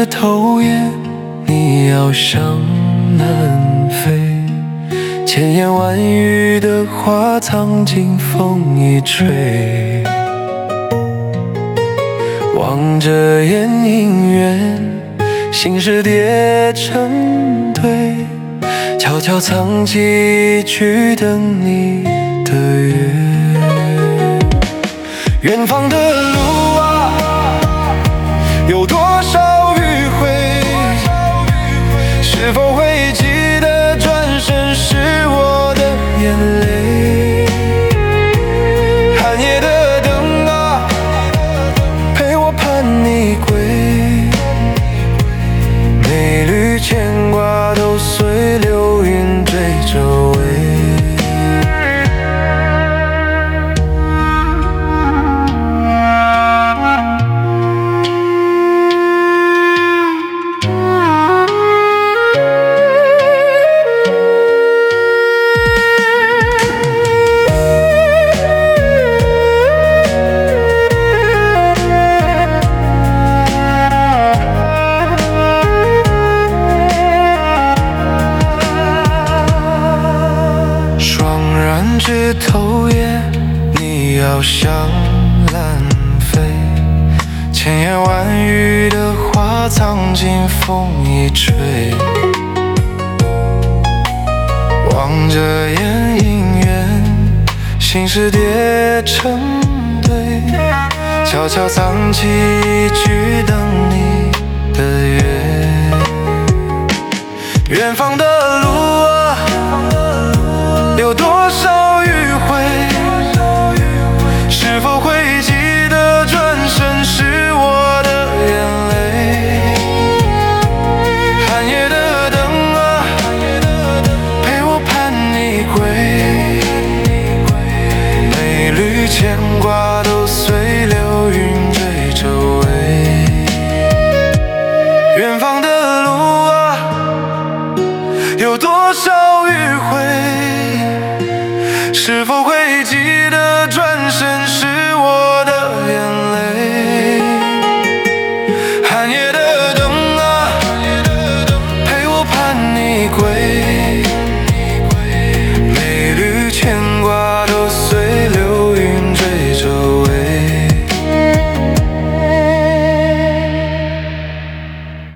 枝头叶，你要向南飞，千言万语的话藏进风一吹。望着眼影缘，心事叠成堆，悄悄藏起一句等你的约。远方的路啊，有多少迂回？是否会记得转身是我的眼泪？寒夜的灯啊，陪我盼你归，每缕牵挂都随流云追着尾。枝头叶，你要向南飞，千言万语的话藏进风一吹。望着眼影缘，心事叠成堆，悄悄藏起一句等你的约。远方的路啊，有多少迂回？是否会记得转身是我的眼泪？寒夜的灯啊，陪我盼你归，每缕牵挂都随流云追着尾。远方的路啊，有多少迂回？是否会